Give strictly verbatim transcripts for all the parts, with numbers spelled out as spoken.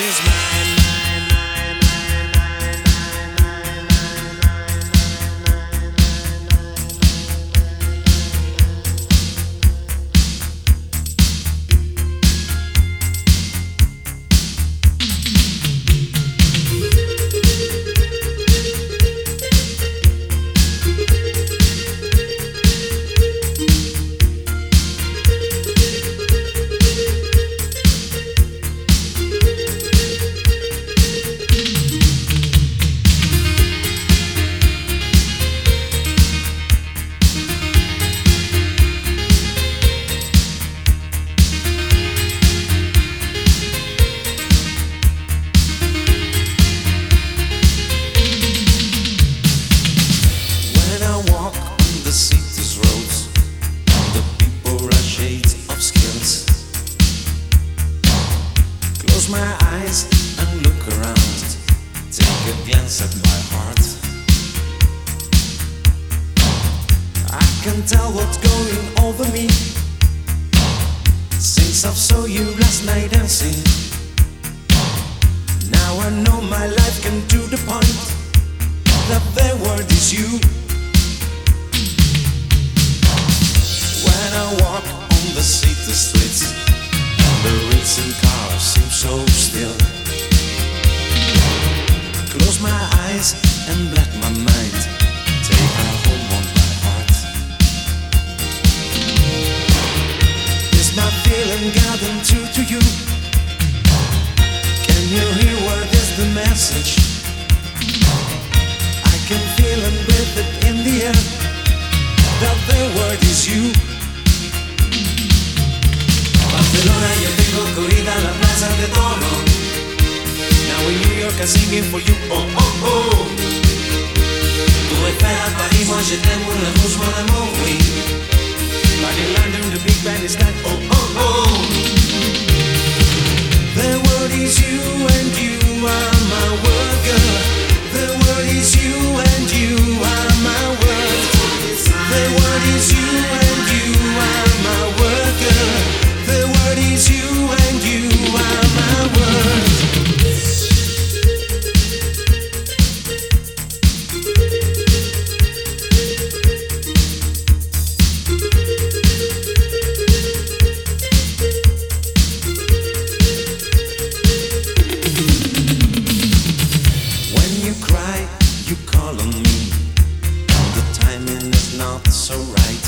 is mine, mine, mine, mine, mine, mine, mine, mine, my eyes and look around. Take a glance at my heart. I can tell what's going over me since I saw you last night dancing. Now I know my life came to the point that the word is you. When I walk on the city streets, the racing cars seem so still. Close my eyes and black my mind. Take her home on my heart. Is my feeling getting through to you? Can you hear what is the message? I can feel and breathe it in the air that the word is you. Barcelona, yo tengo corrida la plaza de Toro. Now in New York I'm singing for you, oh oh oh. Tour Eiffel à Paris, moi je t'aime, mon amour, mon amour, oui. But in London the big band is like, oh oh oh. The word is you and you are my word, girl. The word is you and you are my word. The word is you and you are my word, girl. The word is you and you are my word. When you cry, you call on me. The timing is not so right.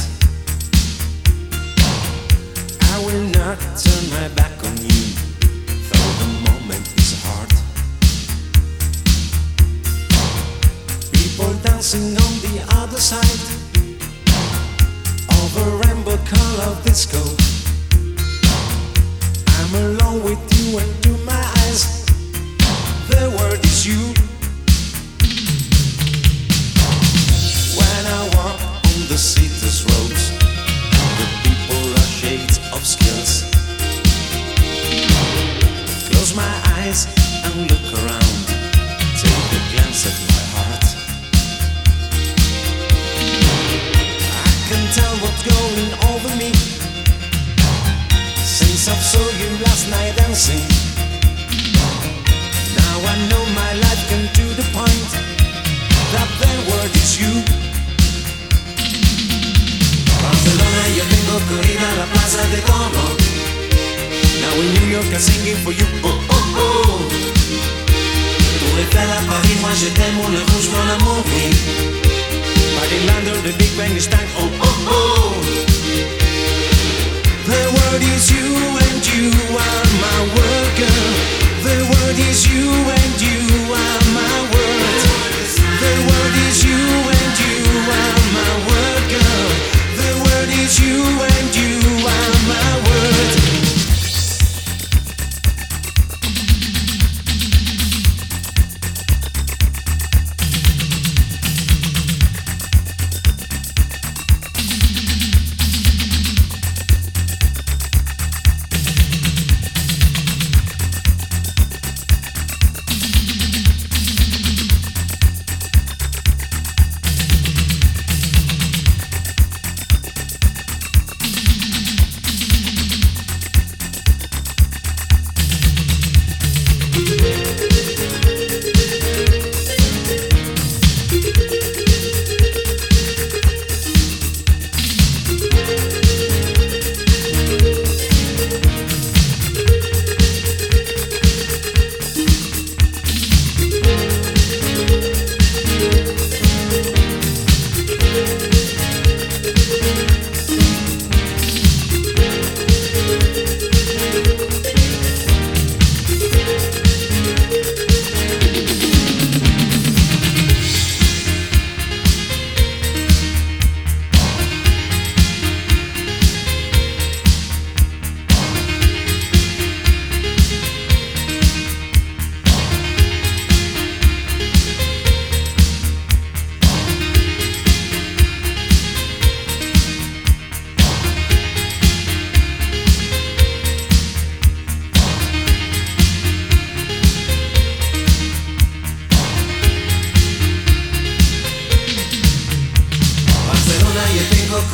I will not turn my back on you, though the moment is hard. People dancing on the other side of a rainbow color disco. I'm alone with you and to my eyes, the word is you. When I walk on the city's roads, the people are shades of skills. Close my eyes and look around. Take a glance at my heart. I can tell what's going over me since I saw you last night dancing. Now I know my life came to the point that the word is you. Barcelona, yo tengo corrida la plaza de Toro. Now in New York I'm singing for you, oh oh oh. Tour Eiffel à Paris, moi je t'aime, mon rouge, mon amour, oui. But in London the big band is time, oh oh oh. The word is you and you are my word, girl. The word is you and you are my word. The word is you and you are my word, girl. The word is you and you are my word.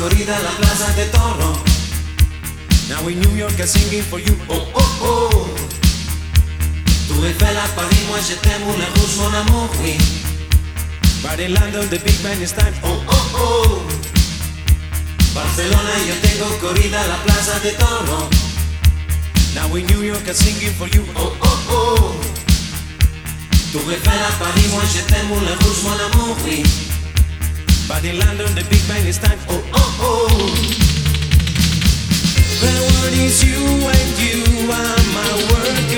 corrida a la plaza de Toro. Now in New York I'm singing for you. Oh oh oh. Tu es fait à Paris, moi je t'aime ou la rouge mon amour, oui. But in London the big band is time. Oh oh oh. Barcelona yo tengo corrida a la plaza de Toro. Now in New York I'm singing for you. Oh oh oh. Tu es fait à Paris, moi je t'aime ou la rouge mon amour, oui. But in London the big band is time. Oh oh oh. The world is you and you are my world.